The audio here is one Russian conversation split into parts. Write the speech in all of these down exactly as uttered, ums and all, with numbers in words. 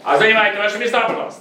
А занимайте ваши места, пожалуйста.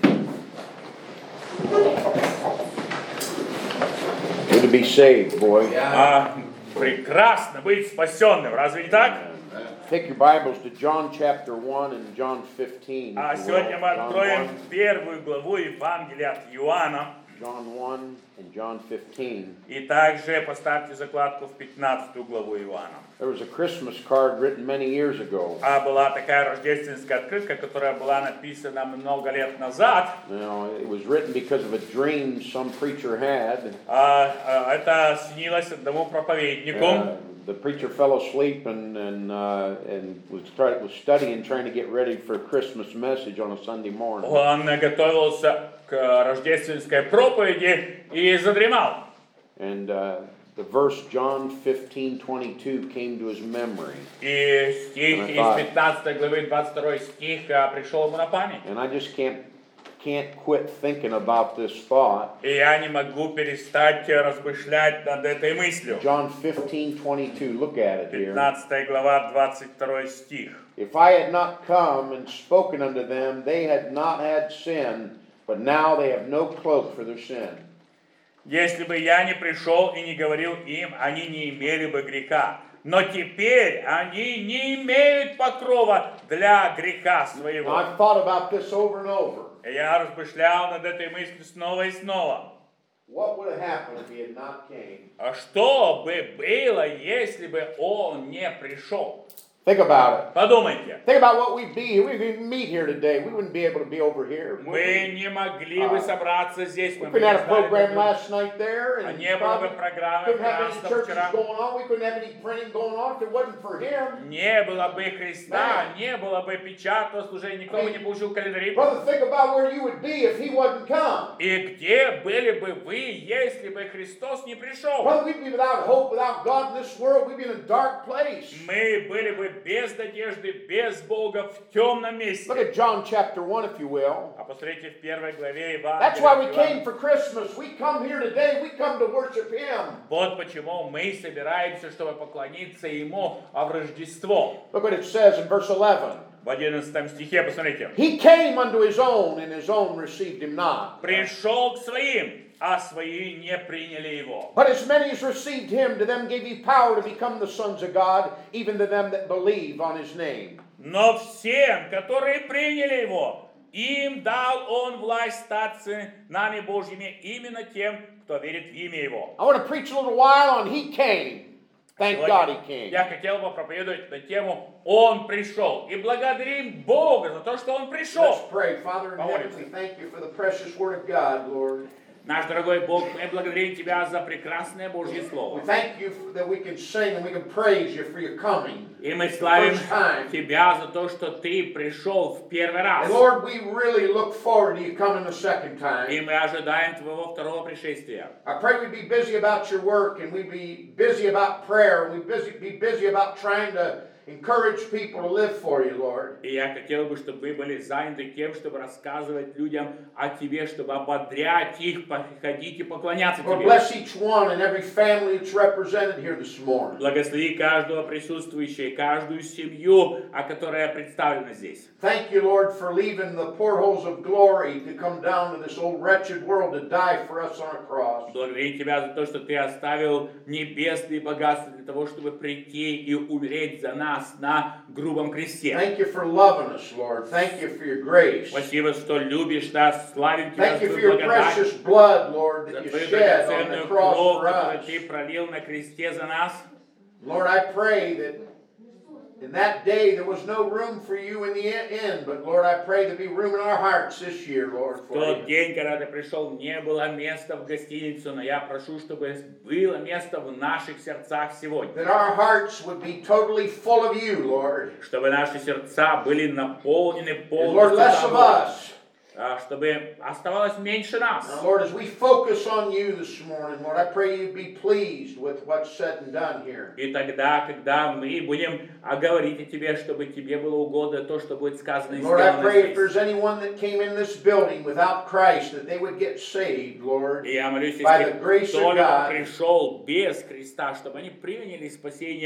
Good to be saved, boy. А, прекрасно быть спасенным, разве не так? Take your Bibles to John chapter one and John fifteen. А if you will. сегодня мы John откроем one, первую главу Евангелия от Иоанна. John one and John fifteen. И также поставьте закладку в пятнадцатую главу Иоанна. There was a Christmas card written many years ago. А была такая рождественская открытка, которая была написана много лет назад. You know, it was written because of a dream some preacher had. А, а, это снилось одному проповеднику. Uh, the preacher fell asleep and and uh, and was try, was studying, trying to get ready for a Christmas message on a Sunday morning. Он готовился к рождественской проповеди и задремал. And uh, the verse John fifteen twenty-two came to his memory. И стих из пятнадцатой главы, двадцать второй стих, пришел ему на память. And I just can't can't quit thinking about this thought. И я не могу перестать размышлять над этой мыслью. John fifteen twenty-two, look at it here. пятнадцатая глава, двадцать второй стих. If I had not come and spoken unto them, they had not had sin, but now they have no cloak for their sin. Если бы я не пришел и не говорил им, они не имели бы греха. Но теперь они не имеют покрова для греха своего. I've thought about this over and over. Я размышлял над этой мыслью снова и снова. What would have happened if he had not came? А что бы было, если бы он не пришел? Think about it. Подумайте. Think about what we'd be. We would meet here today. We wouldn't be able to be over here. Мы не могли бы собраться здесь. We couldn't have a program last night there, and не было бы программы couldn't have any churches вчера. going on. We couldn't have any printing going on if it wasn't for him. Не было бы креста, не было бы печатного служения, никто бы не получил календарь. Brother, think about where you would be if he wasn't come. И где были бы вы, если бы Христос не пришел? Brother, we'd be without hope, without God in this world. We'd be in a dark place. Мы были бы без надежды, без Бога, в темном месте. Look at John chapter one, if you will. А посмотрите в первой главе Евангелия. That's why we came for Christmas. We come here today. We come to worship Him. Вот почему мы собираемся, чтобы поклониться Ему в Рождество. Look what it says in verse eleven. В одиннадцатом стихе, посмотрите. He came unto His own, and His own received Him not. Пришел к своим, а свои не приняли Его. But as many as received Him, to them gave He power to become the sons of God, even to them that believe on His name. Но всем, которые приняли Его, им дал Он власть стать сынами Божьими, именно тем, кто верит в имя Его. I want to preach a little while on He came. Thank God He came. Я хотел бы проповедовать на тему «Он пришел». И благодарим Бога за то, что Он пришел. Let's pray. Father in heaven, we thank You for the precious Word of God, Lord. Наш дорогой Бог, мы благодарим Тебя за прекрасное Божье Слово. We thank You that we can sing and we can praise You for Your coming. И мы славим Тебя за то, что Ты пришел в первый раз. And Lord, we really look forward to You coming the second time. И мы ожидаем Твоего второго пришествия. I pray we'd be busy about Your work, and we'd be busy about prayer, and we'd busy, be busy about trying to encourage people to live for You, Lord. И я хотел бы, чтобы вы были заняты тем, чтобы рассказывать людям о Тебе, чтобы ободрять их, приходить и поклоняться Lord, Тебе. bless each one and every family that's represented here this morning. Благослови каждого присутствующего, каждую семью, которая представлена здесь. Thank You, Lord, for leaving the portholes of glory to come down to this old wretched world to die for us on a cross. Благодарю Тебя за то, что Ты оставил небесные богатства для того, чтобы прийти и умереть за нас на грубом кресте. Thank You for loving us, Lord. Thank You for Your grace. Спасибо, что любишь нас, славим Тебя Thank за You for Твою Your благодать, precious blood, Lord, за that You Твою shed on the драгоценную cross кровь, for которую us. Ты пролил на кресте за нас. Lord, I pray that in that day there was no room for You in the end, but Lord, I pray there be room in our hearts this year, Lord, В for тот You. день, когда Ты пришел, не было места в гостиницу, но я прошу, чтобы было место в наших сердцах сегодня. That our hearts would be totally full of You, Lord. Чтобы наши сердца были наполнены And полностью Lord, less of Тобой. us. Чтобы оставалось меньше нас. Now, Lord, as we focus on You this morning, Lord, I pray You be pleased with what's said and done here. И тогда, когда мы будем говорить о Тебе, чтобы Тебе было угодно то, что будет сказано и Lord, I сделано pray if здесь. there's anyone that came in this building without Christ, that they would get saved, Lord, И я молюсь, by если the grace of кто-либо God. пришел без Христа, чтобы они приняли спасение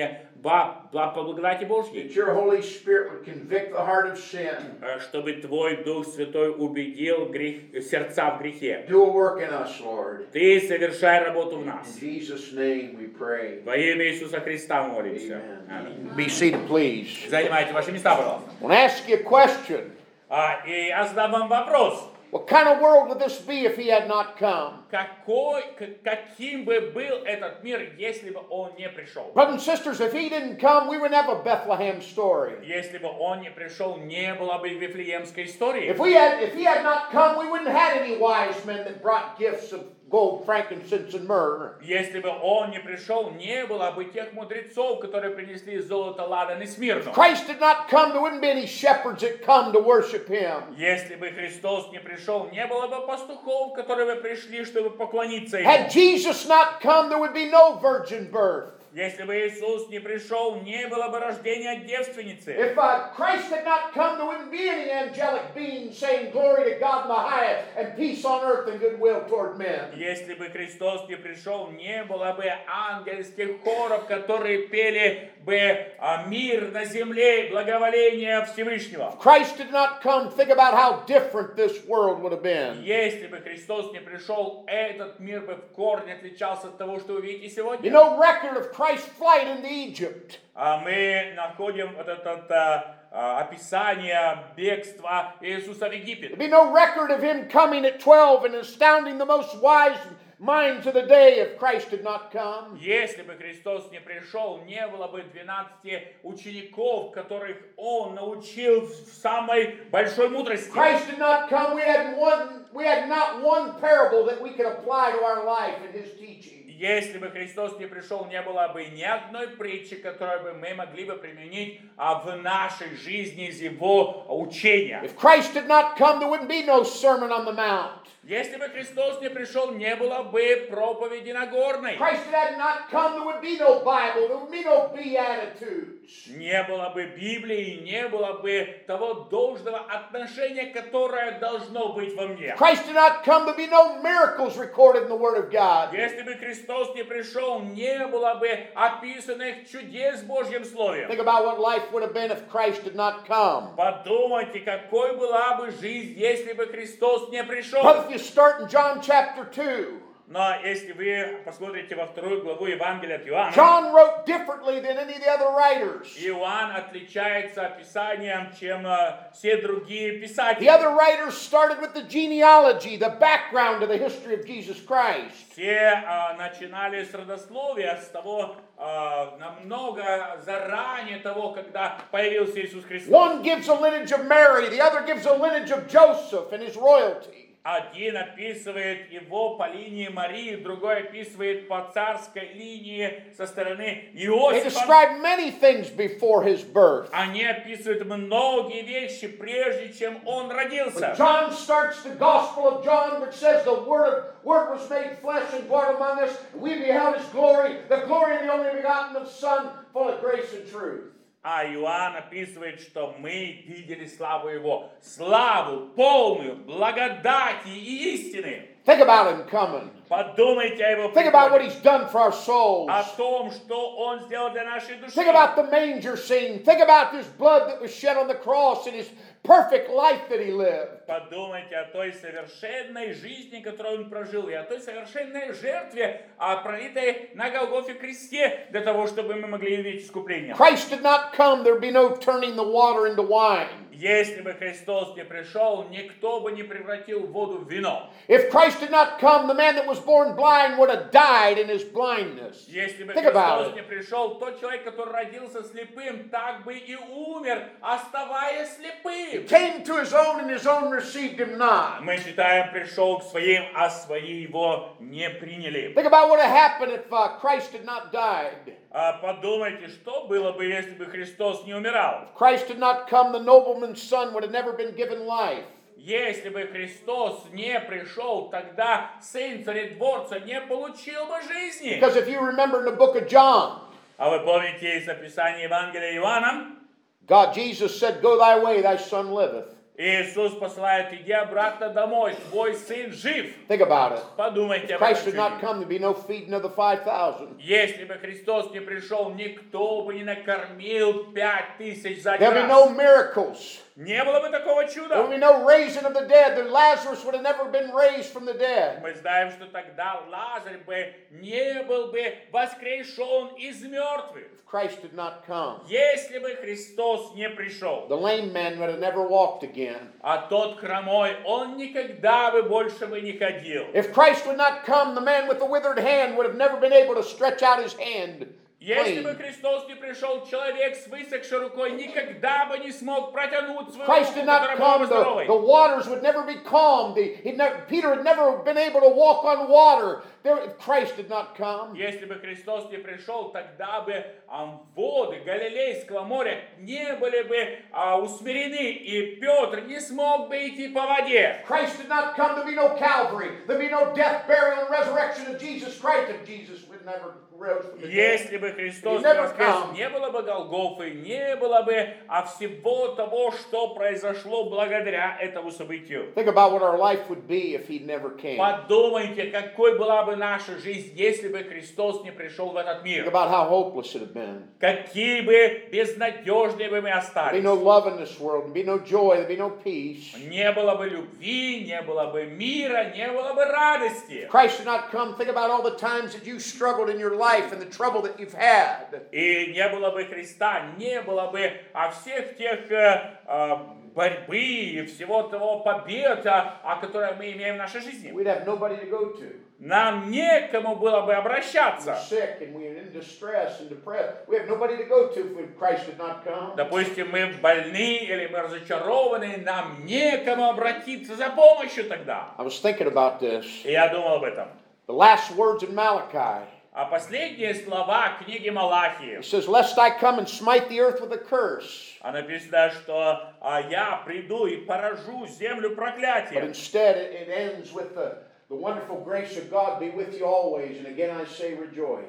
по, по, по благодати Божьей, that your Holy Spirit would convict the heart of sin. э, чтобы Твой Дух Святой убедил грех, сердца в грехе. Do a work in us, Lord. Ты совершай работу в In нас. Jesus' name we pray. Во имя Иисуса Христа молимся. Amen. Аминь. Be seated, please. Занимайте ваши места, пожалуйста. I want to ask you a question. А, и я задам вам вопрос. What kind of world would this be if he had not come? Какой, к- каким бы был этот мир, если бы он не пришел? Brothers and sisters, if he didn't come, we wouldn't have a Bethlehem story. Если бы он не пришел, не было бы Вифлеемской истории. If we had, if he had not come, we wouldn't have had any wise men that brought gifts of gold, frankincense, and myrrh. Если бы он не пришел, не было бы тех мудрецов, которые принесли золото, ладан и смирну. Christ did not come, there wouldn't be any shepherds that come to worship him. Если бы Христос не пришел, не было бы пастухов, которые бы пришли, чтобы поклониться Had ему. Jesus not come, there would be no virgin birth. Если бы Иисус не пришел, не было бы рождения девственницы. If uh, Christ had not come, there wouldn't be any angelic beings saying glory to God in the highest and peace on earth and goodwill toward men. Если бы Христос не пришел, не было бы ангельских хоров, которые пели бы а, мир на земле и благоволение Всевышнего. Christ did not come, think about how different this world would have been. Если бы Христос не пришел, этот мир бы в корне отличался от того, что вы видите сегодня. You know, record of Christ's flight into Egypt. А мы находим вот это а, а, описание бегства Иисуса в Египет. There'd be no record of him coming at twelve and astounding the most wise minds of the day if Christ did not come. Если бы Христос не пришел, не было бы двенадцати учеников, которых Он научил в самой большой мудрости. Christ did not come, we had one, we had not one parable that we could apply to our life in his teaching. Если бы Христос не пришел, не было бы ни одной притчи, которую бы мы могли бы применить а, в нашей жизни из Его учения. If Christ did not come, there wouldn't be no Sermon on the Mount. Если бы Христос не пришел, не было бы проповеди Нагорной. Christ had not come, there would be no Bible, there would be no Beatitudes. Не было бы Библии, не было бы того должного отношения, которое должно быть во мне. Christ did not come, there'd be no miracles recorded in the Word of God. Если бы Христос не пришел, не было бы описанных чудес в Божьем Слове. Think about what life would have been if Christ did not come. Подумайте, какой была бы жизнь, если бы Христос не пришел. But if you start in John chapter two, Но если вы посмотрите во вторую главу Евангелия от Иоанна, John wrote differently than any of the other writers. Иоанн отличается описанием, чем э, все другие The писатели. other writers started with the genealogy, the background of the history of Jesus Christ. Все э, начинали с родословия, с того, э, намного заранее того, когда появился Иисус Христос. One gives a lineage of Mary, the other gives a lineage of Joseph and his royalty. Один описывает его по линии Марии, другой описывает по царской линии со стороны They Иосифа. describe many things before his birth. Они описывают многие вещи, прежде чем он родился. John starts the Gospel of John, which says the Word, Word was made flesh and dwelt among us. We beheld his glory, the glory of the only begotten of Son, full of grace and truth. А Иоанн описывает, что мы видели славу его, славу полную благодати и истины. Think about him coming. Подумайте о его Think about what приходе, he's done for our souls. о том, что он сделал для нашей души. Think about the manger scene. Think about his blood that was shed on the cross and his perfect life that he lived. Подумайте о той совершенной жизни, которую он прожил, и о той совершенной жертве, а, пролитой на Голгофе кресте, для того, чтобы мы могли иметь искупление. Christ did not come, there'd be no turning the water into wine. Если бы Христос не пришел, никто бы не превратил воду в вино. If Christ did not come, the man that was born blind would have died in his blindness. Если бы Think about Христос it. не пришел, тот человек, который родился слепым, так бы и умер, оставаясь слепым. Came to his own and his own received him not. Мы читаем, пришел к своим, а свои его не приняли. Think about what would have happened if uh, Christ had not died. А подумайте, что было бы, если бы Христос не умирал? If Christ had not come, the nobleman's son would have never been given life. Если бы Христос не пришел, тогда сын царедворца не получил бы жизни. Because if you remember in the book of John, А вы помните из описания Евангелия Иоанна? God, Jesus said, "Go thy way, thy son liveth." Иисус посылает, иди обратно домой, твой сын жив. Think about it. Подумайте об Christ этом did not чуде. come to be no feeding of the five thousand. Если бы Христос не пришел, никто бы не накормил пять тысяч за There'll be раз. no miracles. Не было бы такого There чуда. will be no raising of the dead. The Lazarus would have never been raised from the dead. Мы знаем, что тогда Лазарь бы не был бы воскрешен из мертвых. If Christ did not come, Если бы Христос не пришел. the lame man would have never walked again. А тот хромой, он никогда бы больше бы не ходил. If Christ would not come, the man with the withered hand would have never been able to stretch out his hand. Если clean. бы Христос не пришел, человек с высохшей рукой никогда бы не смог протянуть свою Christ руку, did not которая была come, бы the, здоровой. the waters would never be calmed. The, he'd never, Peter had never been able to walk on water. There, if Christ did not come. Если бы Христос не пришел, тогда бы а, воды Галилейского моря не были бы а, усмирены, и Петр не смог бы идти по воде. Christ did not come to be no Calvary. There'd be no death, burial, and resurrection of Jesus Christ if Jesus would never rose from the dead. Если бы Христос He не never воскрес, come. не было бы Голгофы, не было бы а всего того, что произошло благодаря этому событию. Think about what our life would be if he never came. Подумайте, какой была бы наша жизнь, если бы Христос не пришел в этот Think мир. about how hopeless it would have been. Какие бы безнадежные бы мы There'd be остались. no love in this world. There'd be no joy. There'd be no peace. Не было бы любви, не было бы мира, не было бы радости. Christ did not come. Think about all the times that you struggled in your life and the trouble that you've had. И не было бы Христа, не было бы а всех тех э, э, борьбы и всего того победа, о которых мы имеем в нашей жизни. We'd have nobody to go to. Нам некому было бы We're обращаться. sick and we're in distress and depressed. We have nobody to go to if Christ did not come. Допустим, мы больны или мы разочарованы, нам некому обратиться за помощью тогда. I was thinking about this. И я думал об этом. The last words in Malachi. А последние слова книги Малахии. It says, "Lest I come and smite the earth with a curse." А написано, что а, я приду и поражу землю But проклятием. instead, it, it ends with the, the wonderful grace of God be with you always. And again, I say rejoice.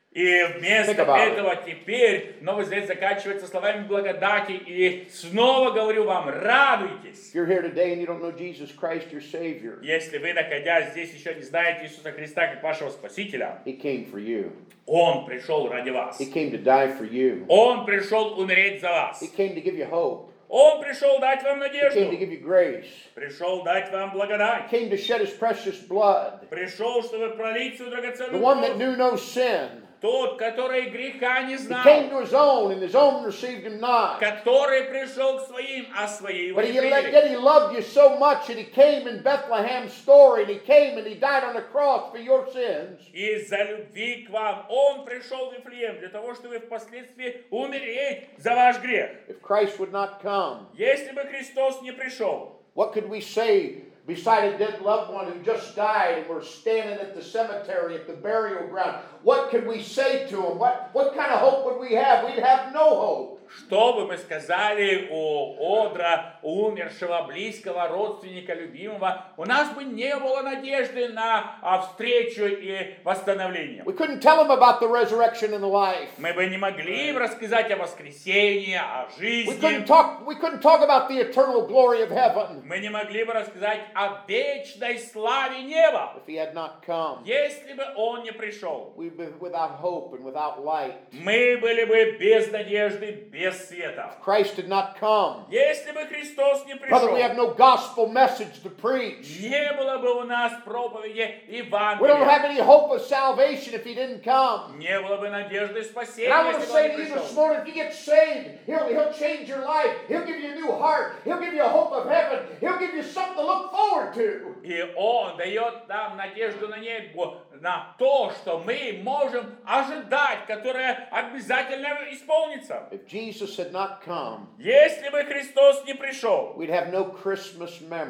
И вместо Think about it. этого теперь Новый Завет заканчивается словами благодати. И снова говорю вам, радуйтесь. If you're here today and you don't know Jesus Christ, your Savior, Если вы, находясь здесь, еще не знаете Иисуса Христа как вашего Спасителя, He came for you. Он пришел ради вас. He came to die for you. Он пришел умереть за вас. He came to give you hope. Он пришел дать вам He came to надежду. give you grace. Пришел дать вам благодать. He came to shed His precious blood. Пришел, чтобы пролить свою The драгоценную one that кровь. knew no sin. Тот, который греха не He знал. came to His own, and His own received Him not. Который пришел к своим, а свои его But не he, приняли. yet He loved you so much that He came in Bethlehem's story, and He came and He died on the cross for your sins. Из-за любви к вам Он пришел в Вифлеем для того, чтобы впоследствии умереть за ваш грех. If Christ would not come, Если бы Христос не пришел, what could we say beside a dead loved one who just died and we're standing at the cemetery, at the burial ground? What could we say to him? What, what kind of hope would we have? We'd have no hope. что бы мы сказали у Одра, умершего близкого родственника, любимого, у нас бы не было надежды на а, встречу и восстановление. We couldn't tell him about the resurrection and the life. Мы бы не могли им рассказать о воскресении, о We жизни. couldn't talk, we couldn't talk about the eternal glory of heaven Мы не могли бы рассказать о вечной славе неба, if he had not come. если бы Он не пришел. We'd be without hope and without light. Мы были бы без надежды, без света. Christ did not come. Если бы Христос не Brother, пришел, we have no gospel message to preach. не было бы у нас проповеди We don't Евангелия. have any hope of salvation if he didn't come. Не было бы надежды And спасения, I want to если бы say Он to не you this пришел. morning, if you get saved, he'll, he'll change your life. He'll give you a new heart. He'll give you a hope of heaven. He'll give you something to look forward to. И Он дает нам надежду на небо, на то, что мы можем ожидать, которое обязательно исполнится. If Jesus had not come, Если бы Христос не пришел, we'd have no Christmas memories.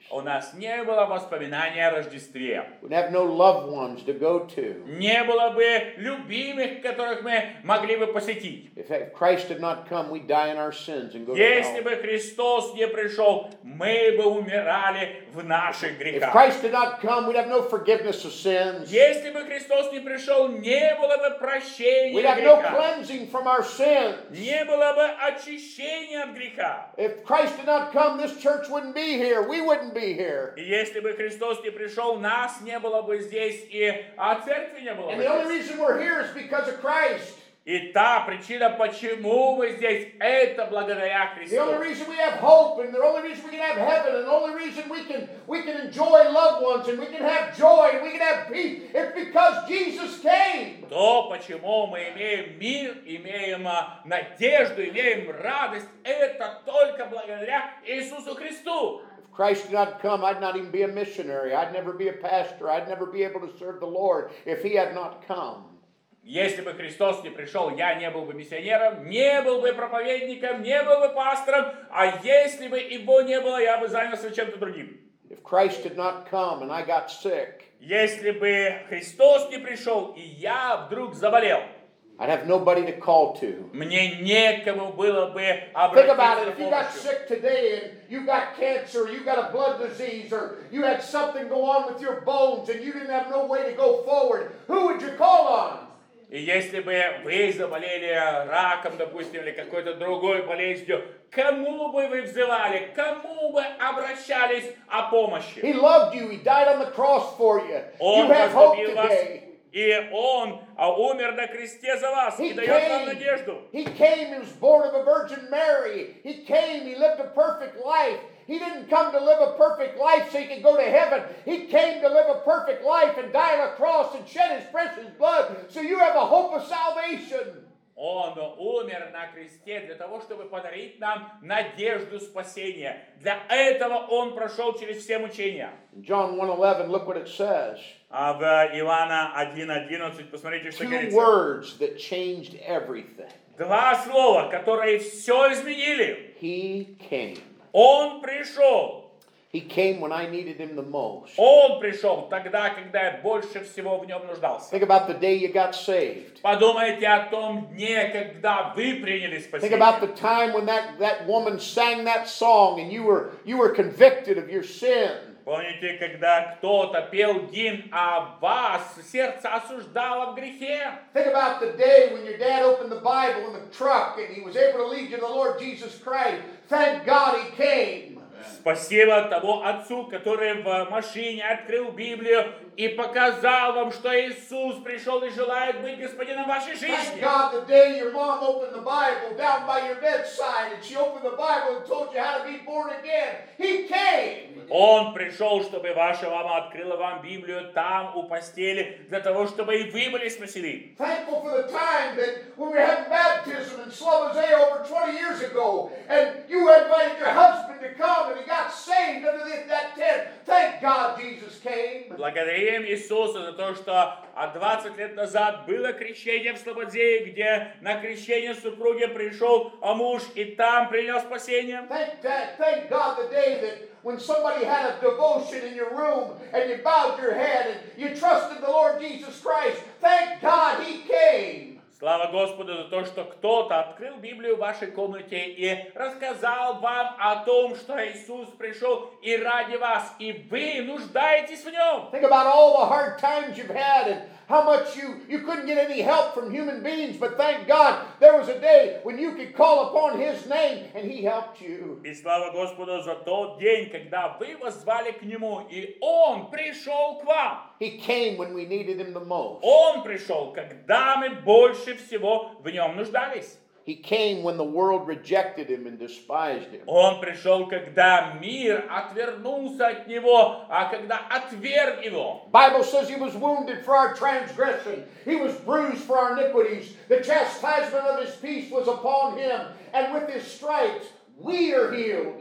У нас не было воспоминания о Рождестве. We'd have no loved ones to go to. Не было бы любимых, которых мы могли бы посетить. If Christ did not come, we'd die in our sins and go to Если hell. бы Христос не пришел, мы бы умирали в наших If грехах. Christ did not come, we'd have no forgiveness of sins. Если бы Христос не пришел, не было бы прощения We'd have no греха. cleansing from our sins. Не было бы очищения от греха. If Christ did not come, this church wouldn't be here. We wouldn't be here. И если бы Христос не пришел, нас не было бы здесь, и а церкви не было And бы the only здесь. reason we're here is because of Christ. И та причина, почему мы здесь, это благодаря The only Христу. reason we have hope, and the only reason we can have heaven, and the only reason we can we can enjoy loved ones, and we can have joy, and we can have peace, it's because Jesus came. То, почему мы имеем мир, имеем а, надежду, имеем радость, это только благодаря Иисусу Христу. If Christ did not come, I'd not even be a missionary. I'd never be a pastor. I'd never be able to serve the Lord if He had not come. Если бы Христос не пришел, я не был бы миссионером, не был бы проповедником, не был бы пастором, а если бы его не было, я бы занялся чем-то другим. If Christ did not come and I got sick, Если бы Христос не пришел, и я вдруг заболел, I'd have nobody to call to. мне некому было бы Think обратиться about it. за If you got помощью. sick today and you got cancer, or you got a blood disease, or you had something go on with your bones and you didn't have no way to go forward, who would you call on? И если бы вы заболели раком, допустим, или какой-то другой болезнью, кому бы вы взывали, кому бы обращались о помощи? He loved you. He died on the cross for you. Он You have hope возлюбил вас, today. и Он а, умер на кресте за вас, He и дает вам came. надежду. He came. He was born of a Virgin Mary. He came. He lived a perfect life. He didn't come to live a perfect life so he could go to heaven. He came to live a perfect life and die on a cross and shed his precious blood so you have a hope of salvation. Он умер на кресте для того, чтобы подарить нам надежду спасения. Для этого Он прошел через все мучения. In John one eleven, look what it says. А в Иоанна один одиннадцать, посмотрите, что Two говорится. words that changed everything. Два слова, которые все изменили. He came. Он пришел. He came when I needed him the most. Он пришел тогда, когда я больше всего в нем нуждался. Think about the day you got saved. Подумайте о том дне, когда вы приняли Think about the спасение. time when that, that woman sang that song and you were you were convicted of your sin. Помните, когда кто-то пел гимн, а вас сердце осуждало в грехе? Think about the day when your dad opened the Bible in the truck and he was able to lead you to the Lord Jesus Christ. Thank God he came. Спасибо тому отцу, который в машине открыл Библию и показал вам, что Иисус пришел и желает быть господином вашей Thank жизни. God the day your mom opened the Bible down by your bedside and she opened the Bible and told you how to be born again. He came. Он пришел, чтобы ваша мама открыла вам Библию там, у постели, для того, чтобы и вы были спасены. Thankful for the time that when we were having baptism in Slobozea over twenty years ago and you invited your husband to come and he got saved under this, that tent. Thank God Jesus came. Благодарим Иисуса за то, что а двадцать лет назад было крещение в Слободее, где на крещение супруги пришел а муж и там принял спасение. Thank, that, thank God the day that when somebody had a devotion in your room and you bowed your head and you trusted the Lord Jesus Christ. Thank God he came. Слава Господу за то, что кто-то открыл Библию в вашей комнате и рассказал вам о том, что Иисус пришел и ради вас, и вы нуждаетесь в нем. Think about all the hard times you've had and how much you, you couldn't get any help from human beings, but thank God there was a day when you could call upon his name and he helped you. И слава Господу за тот день, когда вы воззвали к Нему, и Он пришел к вам. He came when we needed him the most. Он пришел, когда мы больше всего в Нем нуждались. He came when the world rejected him and despised him. Он пришел, когда мир отвернулся от Него, а когда отверг Его. Bible says he was wounded for our transgression. He was bruised for our iniquities. The chastisement of his peace was upon him, and with his stripes we are healed.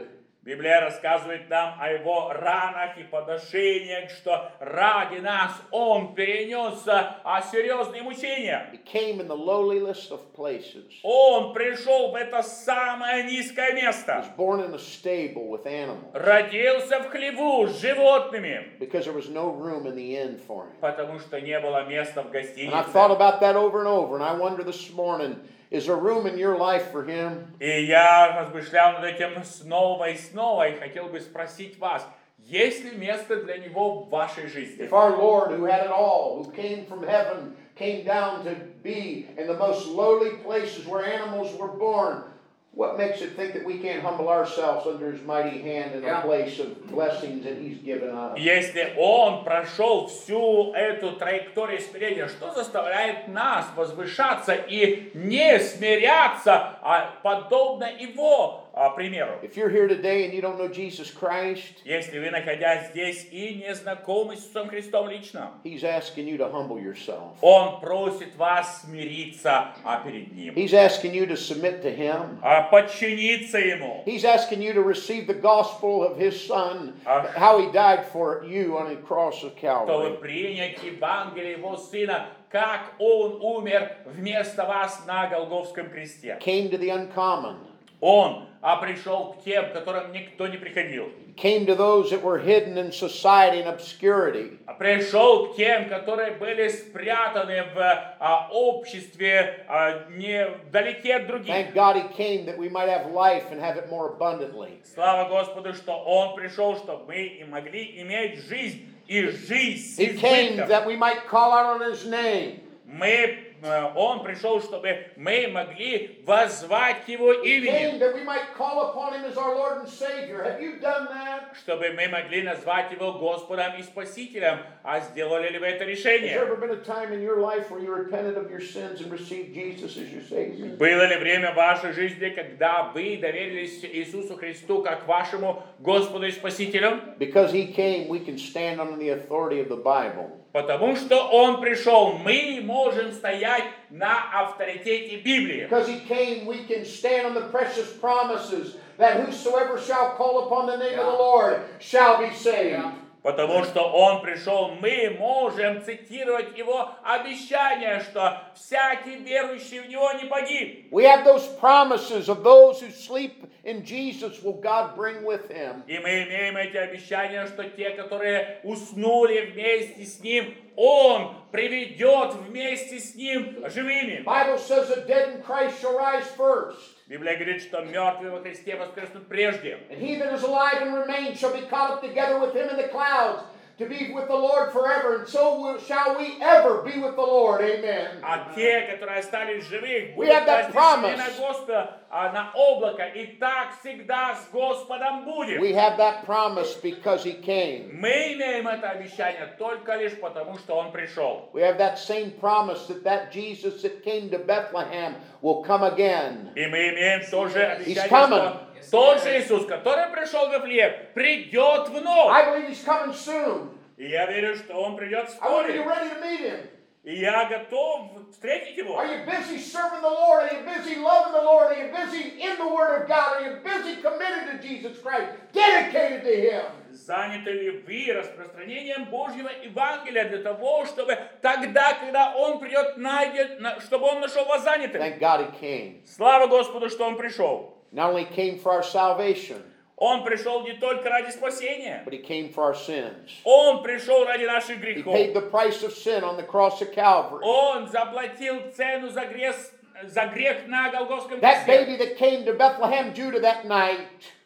Библия рассказывает нам о его ранах и подношениях, что ради нас он перенес а, серьезные мучения. He came in the lowliest of places. Он пришел в это самое низкое He место. was born in a stable with animals Родился в хлеву с животными, because there was no room in the inn for him. потому что не было места в And I've гостинице. thought about that over and over, and I wonder this morning, is there room in your life for him? И я размышлял над этим снова и снова, и хотел бы спросить вас, есть ли место для него в вашей жизни? If our Lord, who had it all, who came from heaven, came down to be in the most lowly places where animals were born, what makes it think that we can't humble ourselves under his mighty hand in a place of blessings that he's given us? Если он прошел всю эту траекторию смирения, что заставляет нас возвышаться и не смиряться, а подобно его а, примеру? If you're here today and you don't know Jesus Christ, Если вы, находясь здесь и не знакомы с Иисусом Христом лично, he's asking you to humble yourself. он просит вас смириться а, перед Ним, He's asking you to submit to him. а, подчиниться Ему. He's asking you to receive the gospel of his son, Ah. how he died for you on the cross of Чтобы Calvary. принять Евангелие Его Сына, как Он умер вместо вас на Голгофском кресте. Came to the uncommon. Он а пришел к тем, к которым никто не приходил. Came to those that were hidden in society and obscurity. А пришел к тем, которые были спрятаны в а, обществе, а, не вдалеке от других. Thank God he came that we might have life and have it more abundantly. Слава Господу, что Он пришел, чтобы мы и могли иметь жизнь, и жизнь с He came избытком. that we might call out on his name. Мы, э, Он пришел, чтобы мы могли воззвать к Его He имени, came that we might call upon him as our Lord and Savior. Have you done that? чтобы мы могли назвать Его Господом и Спасителем. А сделали ли вы это Has there решение? ever been a time in your life where you repented of your sins and received Jesus as your Savior? Было ли время в вашей жизни, когда вы доверились Иисусу Христу как вашему Господу и Спасителю? Because he came, we can stand under the authority of the Bible. Потому что Он пришел, мы можем стоять на авторитете Библии. Because he came, we can stand on the precious promises that whosoever shall call upon the name of the Lord shall be saved. Потому что Он пришел, мы можем цитировать Его обещание, что всякий верующий в Него не погиб. We have those promises of those who sleep in Jesus will God bring with him. И мы имеем эти обещания, что те, которые уснули вместе с Ним, Он приведет вместе с Ним живыми. Bible says the dead in Christ shall rise first. Библия говорит, что мертвые во Христе воскреснут прежде. And he that is alive and remains shall be caught up together with him in the clouds to be with the Lord forever. And so will, shall we ever be with the Lord. Amen. А те, которые остались живых, We будут have that вознесены promise. на Господа, а, на облако. И так всегда с Господом будет. We have that promise because he came. Мы имеем это обещание только лишь потому, что Он пришел. We have that same promise that that Jesus that came to Bethlehem will come again. И мы имеем тоже обещание, coming. что тот же Иисус, который пришел в Вифлеем, придет вновь. I believe he's coming soon. И я верю, что Он придет I want you вскоре. ready to meet him. И я готов встретить Его. Are you busy serving the Lord? Are you busy loving the Lord? Are you busy in the Word of God? Are you busy committed to Jesus Christ? Dedicated to him? Заняты ли вы распространением Божьего Евангелия для того, чтобы тогда, когда Он придет, найдет, на- чтобы Он нашел вас занятым? Thank God he came. Слава Господу, что Он пришел. Not only came for our salvation, Он пришел не только ради спасения. but he came for our sins. Он пришел ради наших He грехов. paid the price of sin on the cross of Calvary. Он заплатил цену за грех, за грех на Голгофском That кресте. baby that came to Bethlehem, Judah that night,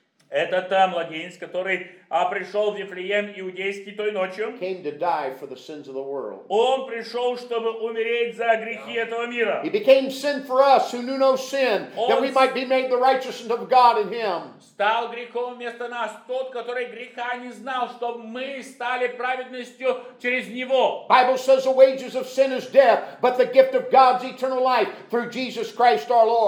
Этот э, младенец, который а, пришел в Вифлеем иудейский той ночью, came to die for the sins of the world. он пришел, чтобы умереть за грехи этого мира. He became sin for us who knew no sin, that we might be made the righteousness of God in him. Стал грехом вместо нас тот, который греха не знал, чтобы мы стали праведностью через Него. Bible says the wages of sin is death, but the gift of God's eternal life through Jesus Christ our Lord.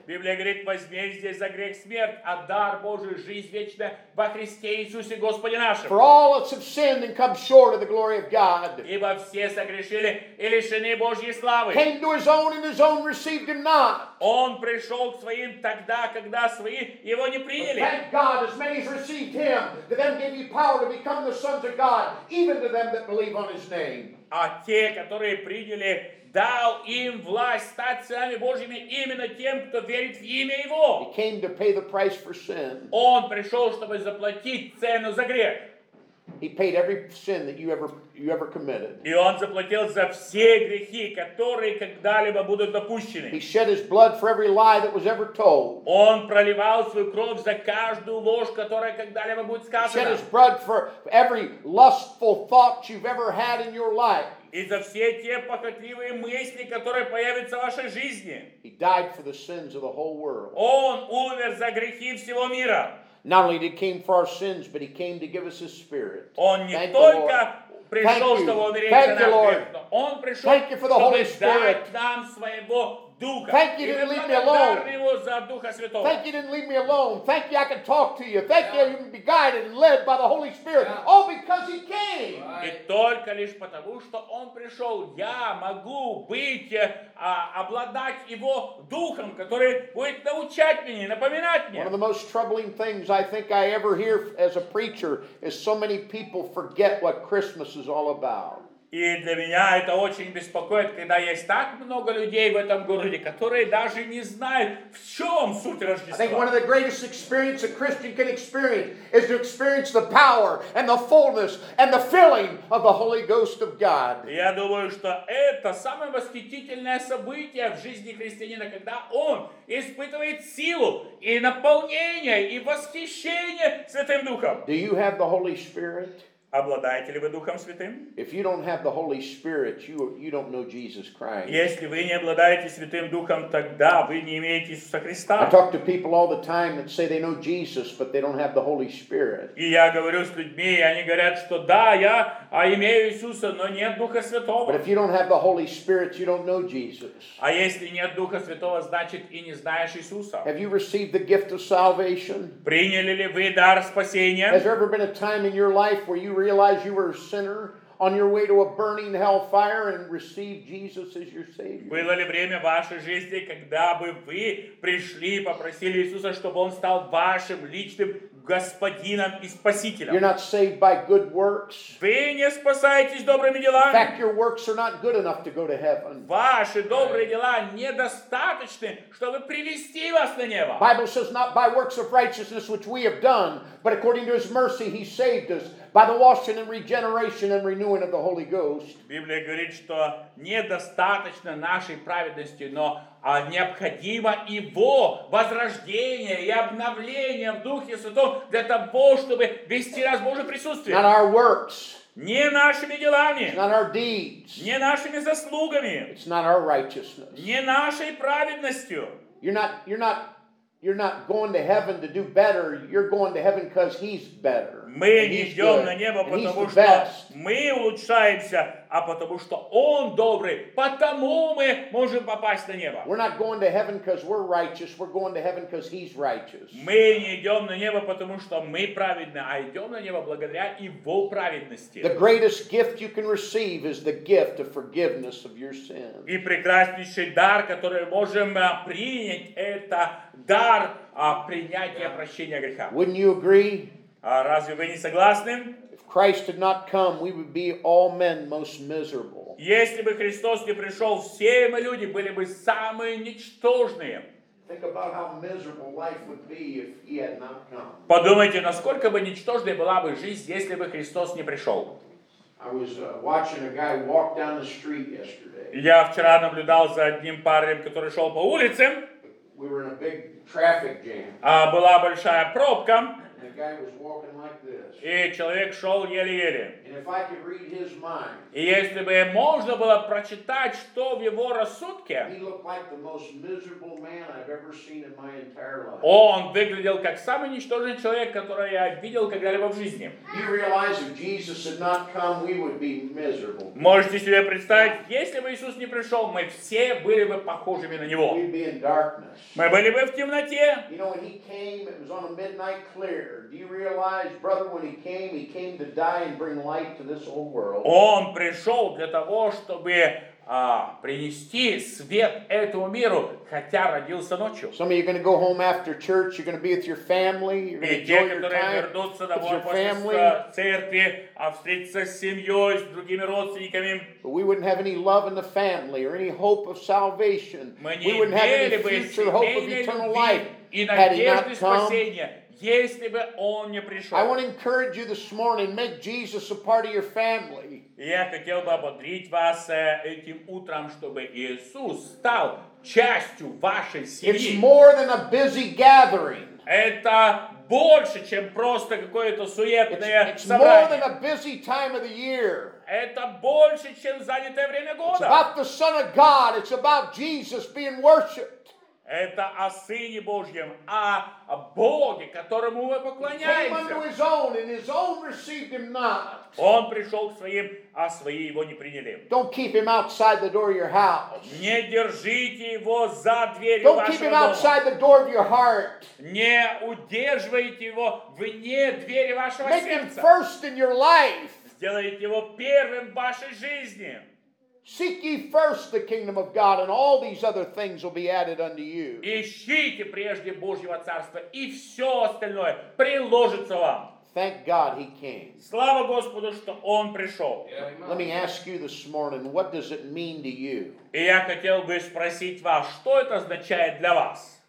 Библия говорит, возмездие за грех смерть, а дар Божий жизнь вечная во Христе Иисусе Господе нашим. For all us have sinned and come short of the glory of God. Ибо все согрешили и лишены Божьей славы. Came to his own and his own received him not. Он пришел к своим тогда, когда свои его не приняли. Thank God, as many as received him, to them gave you power to become the sons of God, even to them that believe on his name. А те, которые приняли, дал им власть стать сынами Божьими именно тем, кто верит в имя Его. He came to pay the price for sin. Он пришел, чтобы заплатить цену за грех. He paid every sin that you ever you ever committed. И Он заплатил за все грехи, которые когда-либо будут допущены. He shed his blood for every lie that was ever told. Он проливал свою кровь за каждую ложь, которая когда-либо будет He shed сказана. his blood for every lustful thought you've ever had in your life. И за все те похотливые мысли, которые появятся в вашей жизни. He died for the sins of the whole world. Он умер за грехи всего мира. Not only did he came for our sins, but he came to give us his spirit. Он не Thank the Lord. только пришел, Thank you. чтобы умереть Thank за you, наш Lord. грех, но Он пришел, Thank you for the Holy чтобы Spirit. дать нам своего Духа. Thank you И didn't мы leave me благодарны alone. Его за Духа Святого. Thank you didn't leave me alone. Thank you I can talk to you. Thank you you can be guided and led by the Holy Spirit. All because he came. И только лишь потому, что Он пришел, я могу быть, а, обладать Его Духом, который будет научать меня, напоминать One мне. of the most troubling things I think I ever hear as a preacher is so many people forget what Christmas is all about. И для меня это очень беспокоит, когда есть так много людей в этом городе, которые даже не знают, в чем суть I think one Рождества. of the greatest experience a Christian can experience is to experience the power and the fullness and the filling of the Holy Ghost of God. Я думаю, что это самое восхитительное событие в жизни христианина, когда он испытывает силу и наполнение, и восхищение Святым Духом. Do you have the Holy Spirit? Обладаете ли вы Духом Святым? If you don't have the Holy Spirit, you, you don't know Jesus Christ. Если вы не обладаете Святым Духом, тогда вы не имеете Иисуса I Христа. talk to people all the time that say they know Jesus, but they don't have the Holy Spirit. И я говорю с людьми, и они говорят, что да, я а имею Иисуса, но нет Духа But Святого. if you don't have the Holy Spirit, you don't know Jesus. А если нет Духа Святого, значит и не знаешь Иисуса. Have you received the gift of salvation? Приняли ли вы дар Has спасения? there ever been a time in your life where you realized you were a sinner on your way to a burning hellfire and received Jesus as your Savior? Было ли время в вашей жизни, когда бы вы пришли и попросили Иисуса, чтобы Он стал вашим личным господином и You're спасителем? not saved by good works. Вы не спасаетесь добрыми In делами. fact, your works are not good enough to go to heaven. Ваши добрые дела недостаточны, чтобы привести вас на небо. Bible says not by works of righteousness which we have done, but according to his mercy he saved us by the washing and regeneration and renewing of the Holy Ghost. Библия говорит, что недостаточно нашей праведности, но а, необходимо Его возрождение и обновление в Духе Святом для того, чтобы вести нас в Божье присутствие. Not our works, Не нашими делами, not our deeds, не нашими заслугами, it's not our righteousness. не нашей праведностью. You're not, you're not, you're not going to heaven to do better. You're going to heaven because he's better. Мы and не he's идем good, на небо, and he's потому the что best. мы улучшаемся, а потому что Он добрый, потому мы можем попасть на небо. We're not going to heaven because we're righteous. We're going to heaven because he's righteous. Мы не идем на небо, потому что мы праведны, а идем на небо благодаря Его праведности. The greatest gift you can receive is the gift of forgiveness of your sins. И прекраснейший дар, который мы можем а, принять, это дар а, принятия прощения греха. Wouldn't you agree? А разве вы не согласны? If Christ had not come, we would be all men most miserable. Если бы Христос не пришел, все мы люди были бы самые ничтожные. Think about how miserable life would be if he had not come. Подумайте, насколько бы ничтожной была бы жизнь, если бы Христос не пришел. I was uh, watching a guy walk down the street yesterday. Я вчера наблюдал за одним парнем, который шел по улице. We were in a big traffic jam. А, была большая пробка. And the guy was walking like this. И человек шел еле-еле. And if I could read his mind, И если бы можно было прочитать, что в его рассудке, he looked like the most miserable man I've ever seen in my entire life. он выглядел как самый ничтожный человек, который я видел когда-либо в жизни. You realize if Jesus had not come, we would be miserable. Можете себе представить, если бы Иисус не пришел, мы все были бы похожими на Него. We'd be in darkness. Мы были бы в темноте. You know, when he came, it was on a midnight clear. Do you realize, brother, when he came, he came to die and bring light to this old world. Он пришел для того, чтобы а, принести свет этому миру, хотя родился ночью. Some of you are going to go home after church. You're going to be with your family. You're going to И те, enjoy your которые time вернутся with домой your после family. церкви, а встретиться с семьей, с другими родственниками, But we wouldn't have any love in the family or any hope of salvation. мы We не wouldn't have any имели бы future hope of семейной eternal life любви и had he надежды not come. спасения, если бы Он не пришел. I want to encourage you this morning, make Jesus a part of your family. И я хотел бы ободрить вас э, этим утром, чтобы Иисус стал частью вашей It's семьи. more than a busy gathering. Это больше, чем просто какое-то It's, суетное it's more than собрание. a busy time of the year. Это больше, чем занятое время It's года. about the Son of God. It's about Jesus being worshipped. Это о Сыне Божьем, о о Боге, которому мы He came unto поклоняемся. his own, and his own received him not. Он пришел к своим, а свои его не приняли. Don't keep him outside the door of your house. Не держите его за дверью Don't keep вашего him дома. outside the door of your heart. Не удерживайте его вне двери вашего Make him сердца. first in your life. Сделайте его первым в вашей жизни. Seek ye first the kingdom of God, and all these other things will be added unto you. Ищите прежде Божьего Царства, и все остальное приложится вам. Thank God he came. Слава Господу, что Он пришел. Let me ask you this morning, what does it mean to you? И я хотел бы спросить вас, что это означает для вас?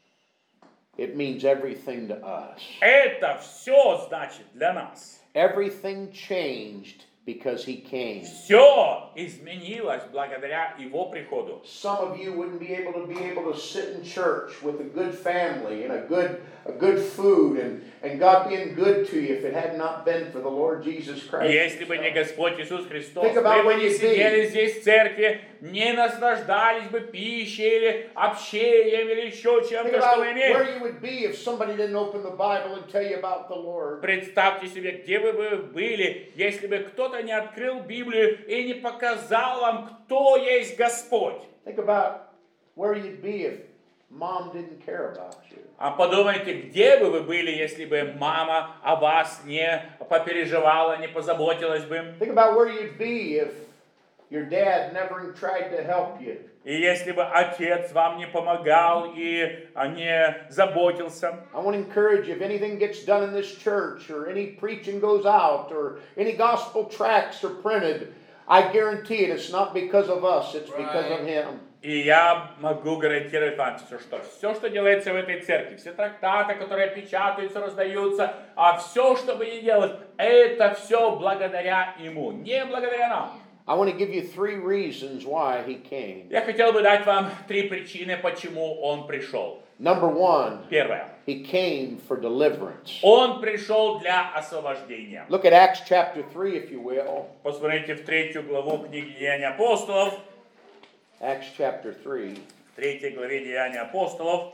It means everything to us. Это все значит для нас. Everything changed because he came. Все изменилось благодаря Его приходу. Some of you wouldn't be able to be able to sit in church with a good family and a good a good food and, and God being good to you if it had not been for the Lord Jesus Christ. Если бы не Господь Иисус Христос, Think вы about бы where не you'd be. сидели здесь в церкви, не наслаждались бы пищей или общением или еще Think чем-то, about что вы where имеете. you would be if somebody didn't open the Bible and tell you about the Lord. Представьте себе, где вы бы были, если бы кто-то не открыл Библию и не показал вам, кто есть Господь. Think about where you'd be if mom didn't care about you. А подумайте, где бы вы были, если бы мама о вас не попереживала, не позаботилась бы. Think about where you'd be if your dad never tried to help you. И если бы отец вам не помогал и не заботился. I want to encourage you, if anything gets done in this church or any preaching goes out or any gospel tracts are printed, I guarantee it, it's not because of us, it's because of him. И я могу гарантировать вам, все, что все, что делается в этой церкви, все трактаты, которые печатаются, раздаются, а все, что вы не делаете, это все благодаря Ему, не благодаря нам. I want to give you three reasons why he came. Я хотел бы дать вам три причины, почему Он пришел. Number one, Первое. he came for deliverance. Он пришел для освобождения. Look at Acts chapter three, if you will. Посмотрите в третью главу книги Деяний апостолов, Acts chapter three. в третьей главе Деяний апостолов,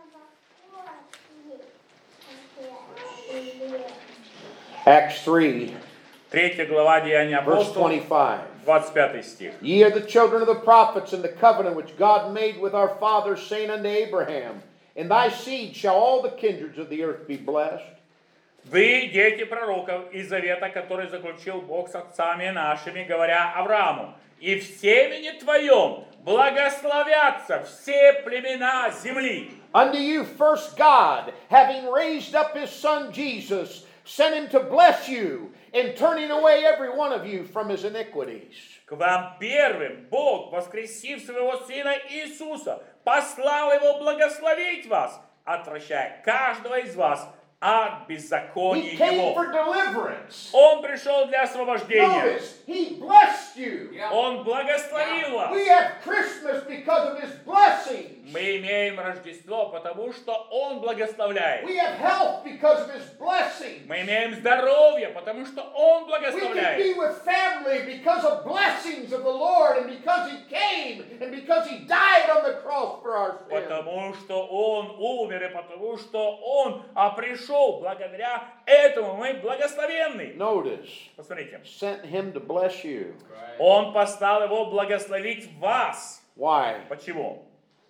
Acts three, третья глава Деяний verse апостолов, twenty-five. двадцать пятый стих. Ye are the children of the prophets and the covenant which God made with our fathers, saying unto Abraham, in thy seed shall all the kindreds of the earth be blessed. Вы дети пророков и завета, который заключил Бог с отцами нашими, говоря Аврааму, и в семени твоем благословятся все племена земли. Unto you first God, having raised up his son Jesus, sent him to bless you, and turning away every one of you from his iniquities. К вам первым Бог, воскресив своего Сына Иисуса, послал Его благословить вас, отвращая каждого из вас от He беззакония came его. for deliverance. Он пришел для освобождения. Notice, He blessed you. Он благословил вас. We have Christmas because of His blessings. Мы имеем Рождество, потому что Он благословляет. We have health because of His blessings. Мы имеем здоровье, потому что Он We can be благословляет. with family because of blessings of the Lord and because He came and because He died on the cross for our sins. Потому что Он умер, и потому что Он а, пришел. Благодаря этому мы благословенны. Notice, Посмотрите. sent Him to bless you. Он послал Его благословить вас. Why? Почему?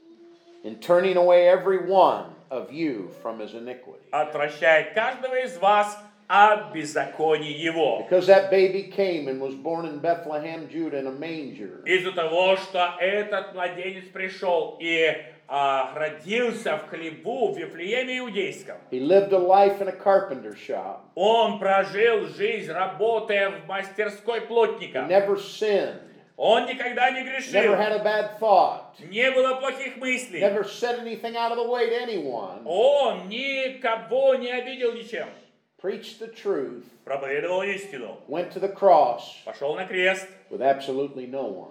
In turning away every one of you from his iniquity. Отвращает каждого из вас от беззакония его. Because that baby came and was born in Bethlehem, Judah, in a manger. Из-за того, что этот младенец пришел и а, родился в хлеву в Вифлееме Иудейском. He lived a life in a carpenter shop. Он прожил жизнь, работая в мастерской He плотника. never sinned. Он никогда не Never грешил. had a bad thought. Не было плохих мыслей. Never said anything out of the way to anyone. Он никого не обидел ничем. Preached the truth. Проповедовал истину. Went to the cross Пошел на крест. with absolutely no one.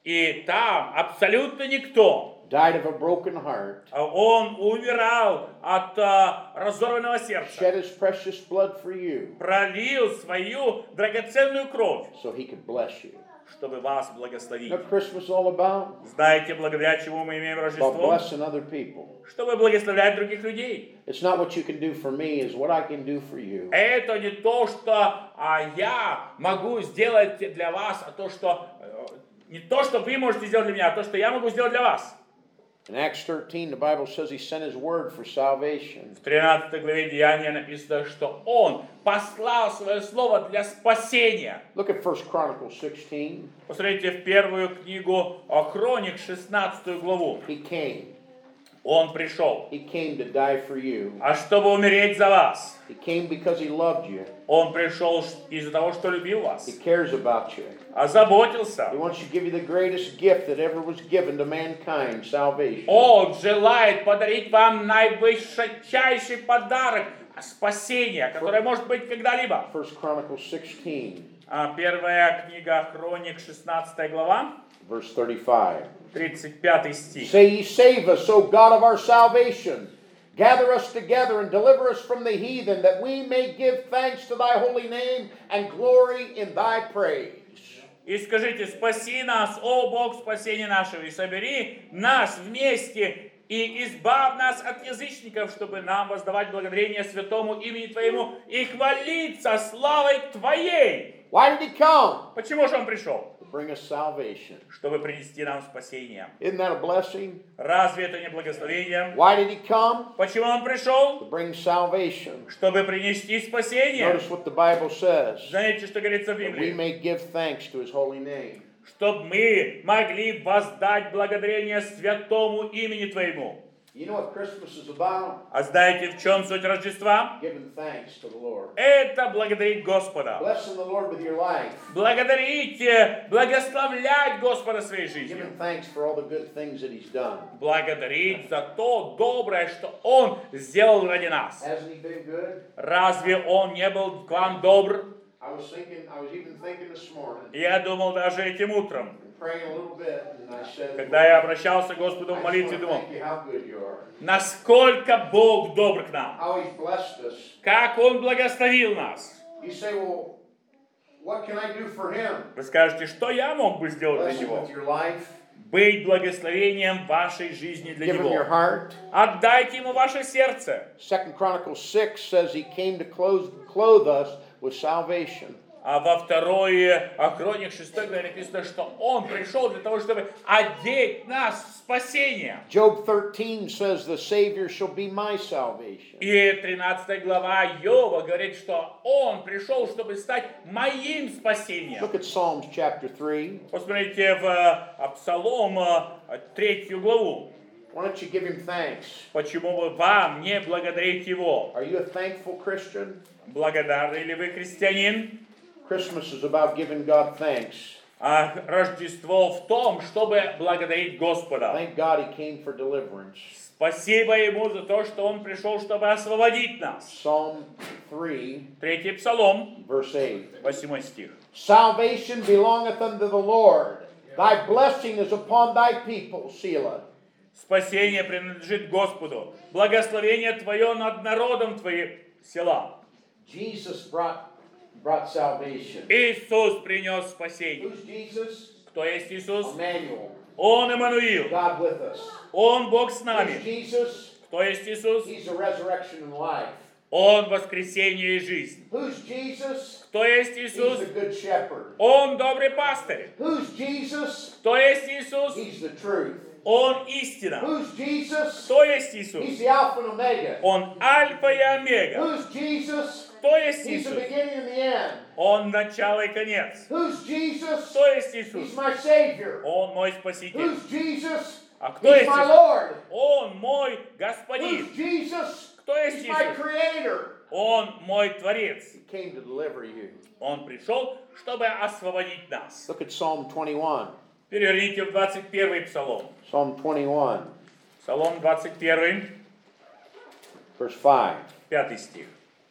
И там абсолютно никто. Died of a broken heart. Он умирал от а, разорванного сердца. Shed his precious blood for you Пролил свою драгоценную кровь, so he could bless you. чтобы вас You благословить. know what Christmas is all about? Знаете, благодаря чему мы имеем About Рождество? blessing other people. Чтобы благословлять других людей. It's not what you can do for me, it's what I can do for you. Это не то, что а, я могу сделать для вас, а то, что э, не то, что вы можете сделать для меня, а то, что я могу сделать для вас. In Acts thirteen, the Bible says he sent his word for salvation. В тринадцатой главе Деяния написано, что Он послал Свое Слово для спасения. Look at First Chronicles sixteen. Посмотрите в первую книгу о Хроник, шестнадцатую главу. He came. Он пришел, He came to die for you. а чтобы умереть за вас. He came because he loved you. Он пришел из-за того, что любил вас, He cares about you. озаботился. He wants to give you the greatest gift that ever was given to mankind, salvation. Он желает подарить вам наивысочайший подарок спасения, которое может быть когда-либо. First Chronicles sixteen, А, Первая книга Хроник, шестнадцатая глава, verse thirty-five. тридцать пятый стих. Say ye, save us, O God of our salvation. Gather us together and deliver us from the heathen, that we may give thanks to thy holy name and glory in thy praise. И скажите: спаси нас, о Бог спасения нашего, и собери нас вместе, и избавь нас от язычников, чтобы нам воздавать благодарение святому имени Твоему и хвалиться славой Твоей. Why did he come? Почему же Он пришел? To bring us salvation. Чтобы принести нам спасение. Isn't that a blessing? Разве это не благословение? Why did he come? Почему Он пришел? To bring salvation. Чтобы принести спасение. Notice what the Bible says. Знаете, что говорится в That we Библии? may give thanks to his holy name. Чтобы мы могли воздать благодарение святому имени Твоему. You know what Christmas is about? А знаете, в чем суть Рождества? Giving thanks to the Lord. Это благодарить Господа. Blessing the Lord with your life. Благодарить, благословлять Господа своей жизнью. Giving thanks for all the good things that he's done. Благодарить за то доброе, что Он сделал ради нас. Hasn't he been good? Разве Он не был к вам добр? I was thinking, I was even thinking this morning, Я думал даже этим утром, praying a little bit, and I said, когда я обращался к Господу в I just молитве, want to думал, thank you how good you are. насколько Бог добр к нам, How he's blessed us. как Он благословил нас. You say, well, what can I do for him? Вы скажете, что я мог бы сделать Bless для him Него? with your life. Быть благословением вашей жизни для Give him your Него. heart. Отдайте Ему ваше сердце. Second Chronicles six says he came to clothe, clothe us with salvation. А во второй о Хроник шестой главе написано, что Он пришел для того, чтобы одеть нас в спасение. Job thirteen says the Savior shall be my salvation. И тринадцатая глава Иова говорит, что Он пришел, чтобы стать моим спасением. Look at Psalms chapter three. Посмотрите в э, Псалом э, третью главу. Why don't you give him thanks? Почему бы вам не благодарить Его? Are you a thankful Christian? Благодарны ли вы христианин? Christmas is about giving God thanks. А Рождество в том, чтобы благодарить Господа. Thank God he came for deliverance. Спасибо Ему за то, что Он пришел, чтобы освободить нас. Psalm three, Третий Псалом, verse eight. восьмой стих. Salvation belongeth unto the Lord. Thy blessing is upon thy people, Selah. Спасение принадлежит Господу. Благословение Твое над народом Твоим, Села. Jesus brought, brought salvation. Иисус принес спасение. Who's Jesus? Кто есть Иисус? Emmanuel. Он Иммануил. God with us. Он Бог с Who's нами. Jesus? Кто есть Иисус? He's the resurrection and life. Он воскресение и жизнь. Who's Jesus? Кто есть He's Иисус? the good shepherd. Он добрый пастырь. Who's Jesus? Кто есть Иисус? He's the truth. Он истина. Who's Jesus? Кто есть Иисус? He's the Alpha and Omega. Он Альфа и Омега. Who's Jesus? Кто есть He's the Иисус? beginning and the end. Он начало и конец. Who's Jesus? Кто есть Иисус? He's my Savior. Он мой Спаситель. Who's Jesus? А кто He's есть my Иисус? Lord. Он мой Who's Господин. Jesus? Кто есть He's my Иисус? Creator. Он мой Творец. He came to deliver you. Он пришел, чтобы освободить нас. Look at Psalm twenty-one. Переверните в двадцать первый Псалом. Psalm twenty-one, Псалом двадцать один, verse five. пятый стих.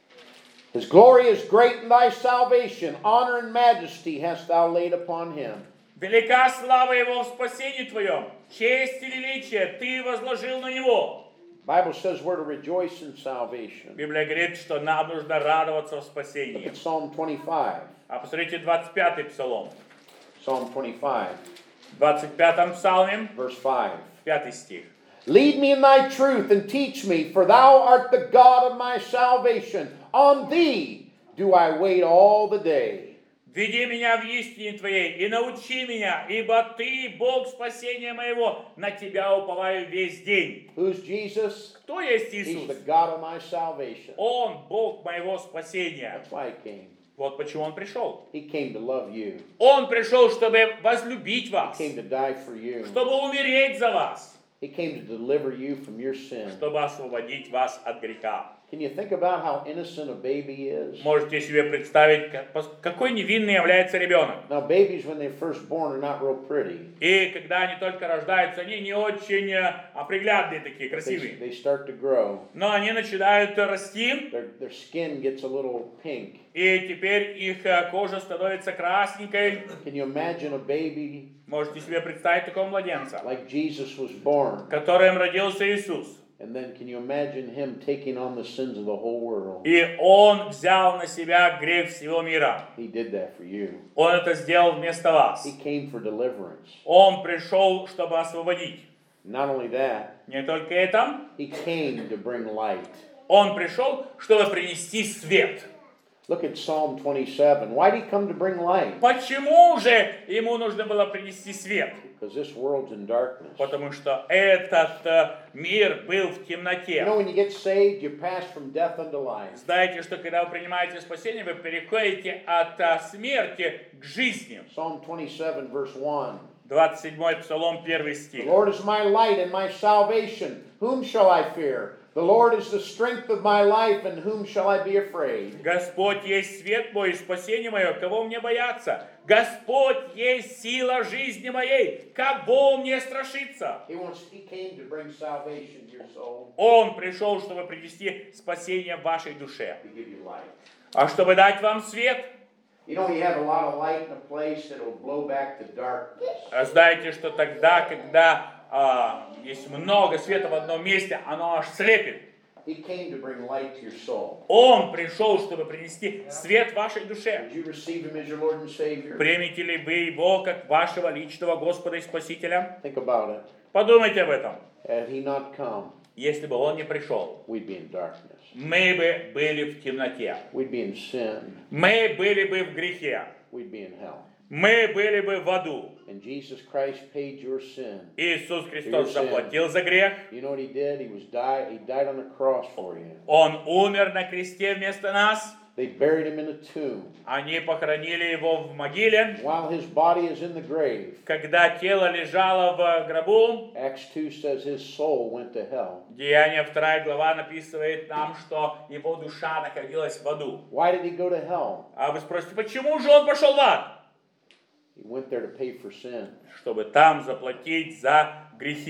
His glory is great in thy salvation. Honor and majesty hast thou laid upon him. Велика слава Его в спасении Твоем. Честь и величие Ты возложил на Него. Bible says we're to rejoice in salvation. Библия говорит, что нам нужно радоваться в Look спасении. at Psalm twenty-five. А посмотрите двадцать пятый Псалом. Psalm twenty-five, В двадцать пятом Псалме, verse five. пятый стих. Lead me in thy truth and teach me, for thou art the God of my salvation. On thee do I wait all the day. Веди меня в истине Твоей и научи меня, ибо Ты, Бог спасения моего, на Тебя уповаю весь день. Who's Jesus? Кто есть He's Иисус? the God of my salvation. Он, Бог моего спасения. That's why he came. Вот почему Он пришел. He came to love you. Он пришел, чтобы возлюбить He вас, came to die for you. чтобы умереть за вас, He came to deliver you from your sin. чтобы освободить вас от греха. Can you think about how innocent a baby is? Можете себе представить, как- какой невинный является ребенок. Now, babies, when they're first born, are not real pretty. И когда они только рождаются, они не очень э, а, приглядные такие, They, красивые. they start to grow. Но они начинают расти, Their, their skin gets a little pink. и теперь их э, кожа становится красненькой. Can you imagine a baby Можете себе представить такого младенца, like Jesus was born? которым родился Иисус. And then can you imagine him taking on the sins of the whole world? И Он взял на себя грех всего мира. He did that for you. Он это сделал вместо вас. He came for deliverance. Он пришел, чтобы освободить. Not only that, Не только это, he came to bring light. Он пришел, чтобы принести свет. Look at Psalm twenty-seven. Why did he come to bring light? Почему же ему нужно было принести свет? Because this world's in darkness. Потому что этот э, мир был в You темноте. know, when you get saved, you pass from death unto life. Знаете, что когда вы принимаете спасение, вы переходите от э, смерти к жизни. Psalm twenty-seven, verse one. двадцать седьмой Псалом, первый The стих. Lord is my light and my salvation. Whom shall I fear? The Lord is the strength of my life, and whom shall I be afraid? Господь есть свет мой и спасение мое, кого мне бояться? Господь есть сила жизни моей, кого мне страшиться? He wants. He came to bring salvation to your soul, Он пришел, чтобы принести спасение в вашей душе. to give you light. А чтобы дать вам свет, You know, you have a lot of light in a place that will blow back the darkness. знаете, что тогда, когда а, есть много света в одном месте, оно аж слепит. He came to bring light to your soul. Он пришел, чтобы принести свет вашей душе. Did you receive him as your Lord and Savior? Примете ли вы Его как вашего личного Господа и Спасителя? Think about it. Подумайте об этом. Had he not come, Если бы Он не пришел, we'd be in darkness. мы бы были в темноте. We'd be in sin. Мы были бы в грехе. We'd be in hell. Мы были бы в аду. And Jesus Christ paid your sin. Иисус Христос заплатил за грех. You know what he did? He was died. He died on the cross for you. Он умер на кресте вместо нас. They buried him in a tomb. Они похоронили Его в могиле. While his body is in the grave, Когда тело лежало в гробу, Acts two says his soul went to hell. Деяния вторая глава написывает нам, что его душа находилась в аду. Why did he go to hell? А вы спросите, почему же он пошел в ад? He went there to pay for sin. Чтобы там заплатить за грехи.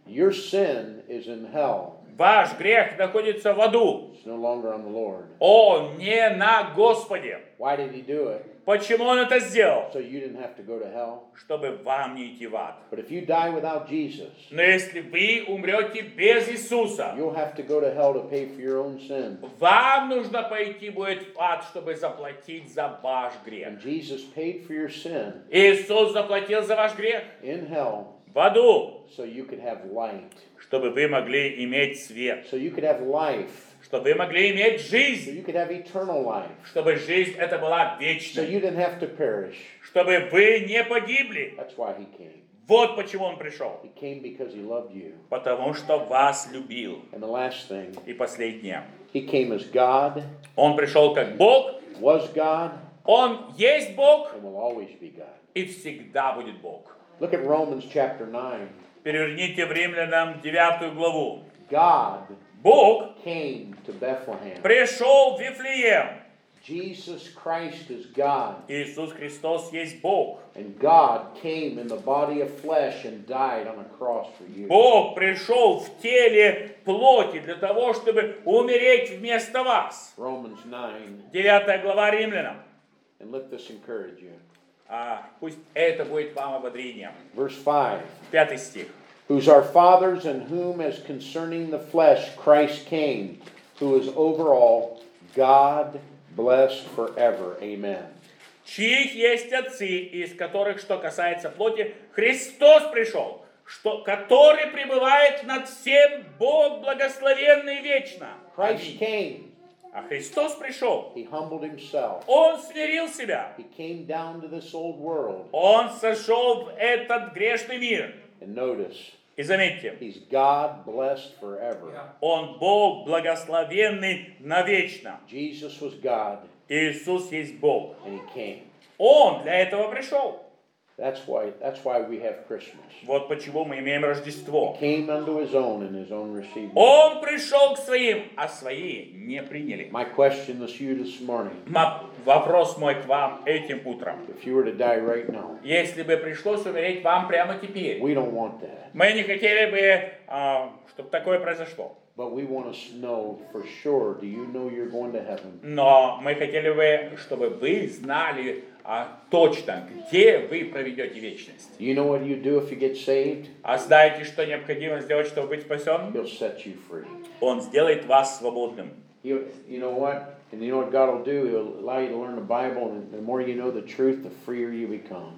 Your sin is in hell. Ваш грех находится в аду. It's no longer on the Lord. Он не на Господе. Why did he do it? Почему он это сделал? So you didn't have to go to hell. Чтобы вам не идти в ад. But if you die without Jesus, Но если вы умрете без Иисуса, you'll have to go to hell to pay for your own sin. вам нужно пойти будет в ад, чтобы заплатить за ваш грех. And Jesus paid for your sin Иисус заплатил за ваш грех in hell в аду, so you could have light. чтобы вы могли иметь свет, So you could have life. чтобы вы могли иметь So жизнь, you could have eternal life. чтобы жизнь эта была So вечной, you didn't have to perish. чтобы вы не погибли. That's why he came. Вот почему он пришел. He came because he loved you. Потому что вас любил. And the last thing, И последнее. he came as God, Он пришел как Бог, was God, Он есть Бог and will always be God. и всегда будет Бог. Look at Romans chapter nine. Переверните в Римлянам девятую главу. God Бог came to Bethlehem. пришел в Вифлеем. Jesus Christ is God. Иисус Христос есть Бог. And God came in the body of flesh and died on a cross for you. Бог пришел в теле плоти для того, чтобы умереть вместо вас. Romans nine. Девятая глава Римлянам. And let this encourage you. А, пусть это будет вам ободрением. Verse five. Пятый стих. Whose are fathers, and whom as concerning the flesh Christ came, who is over all, God blessed forever. Amen. Чьих есть отцы, из которых, что касается плоти, Христос пришел, что, который пребывает над всем, Бог благословенный вечно. Christ came. А Христос пришел. He humbled himself. Он смирил себя. He came down to this old world. Он сошел в этот грешный мир. And notice, И заметьте, he's God blessed forever. Он Бог благословенный навечно. Jesus was God, Иисус есть Бог. and he came. Он для этого пришел. That's why, that's why we have Christmas. Вот почему мы имеем Рождество. Came unto his own, and his own received him. Он пришел к своим, а свои не приняли. My question to you this morning, Ма- Вопрос мой к вам этим утром. if you were to die right now, Если бы пришлось умереть вам прямо теперь, we don't want that. мы не хотели бы, а, чтобы такое произошло. But we want to know for sure, do you know you're going to heaven? Но мы хотели бы, чтобы вы знали а, точно, где вы проведете вечность. Do you know what you do if you get saved? А знаете, что необходимо сделать, чтобы быть спасенным? He'll set you free. Он сделает вас свободным. You, you know what? And you know what God will do? He'll allow you to learn the Bible, and the more you know the truth, the freer you become.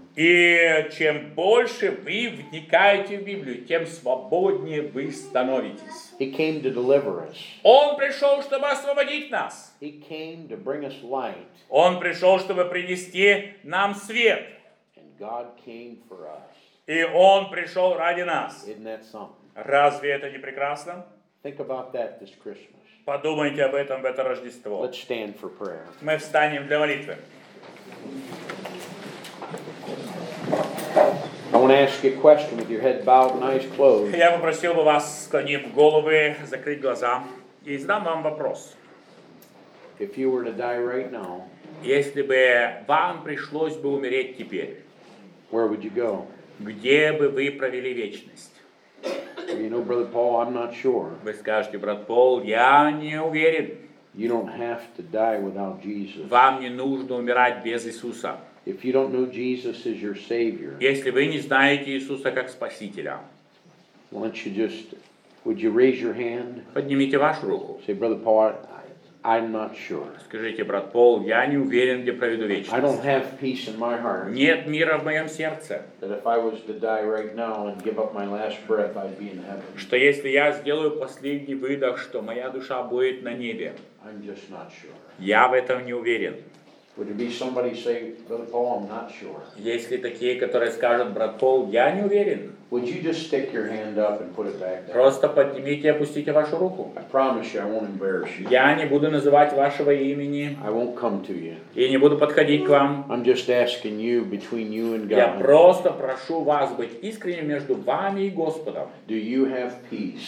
И чем больше вы вникаете в Библию, тем свободнее вы становитесь. He came to deliver us. Он пришел, чтобы освободить нас. He came to bring us light. Он пришел, чтобы принести нам свет. And God came for us. И Он пришел ради нас. Isn't that something? Разве это не прекрасно? Think about that this Christmas. Подумайте об этом в это Рождество. Let's stand for prayer. Мы встанем для молитвы. I want to ask you a question with your head bowed and eyes closed. Я попросил бы вас, склонив головы, закрыть глаза, и задам вам вопрос. If you were to die right now, Если бы вам пришлось бы умереть теперь, where would you go? где бы вы провели вечность? You know, Brother Paul, I'm not sure. Вы скажете, брат Пол, я не уверен. You don't have to die without Jesus. Вам не нужно умирать без Иисуса. If you don't know Jesus as your Savior, Если вы не знаете Иисуса как Спасителя, why don't you just, would you raise your hand? поднимите вашу руку. Say, Brother Paul, I, I'm not sure. Скажите, брат Пол, я не уверен, где проведу I вечность. don't have peace in my heart Нет мира в моем сердце. that if I was to die right now and give up my last breath, I'd be in heaven. Что если я сделаю последний выдох, что моя душа будет на небе. I'm just not sure. Я в этом не уверен. Would there be somebody say, Brother Paul, I'm not sure? Есть ли такие, которые скажут, брат Пол, я не уверен? Would you just stick your hand up and put it back down? Просто поднимите и опустите вашу руку. I promise you, I won't embarrass you. Я не буду называть вашего имени I won't come to you. и не буду подходить к вам. I'm just asking you, between you and Я God, просто прошу вас быть искренним между вами и Господом. do you have peace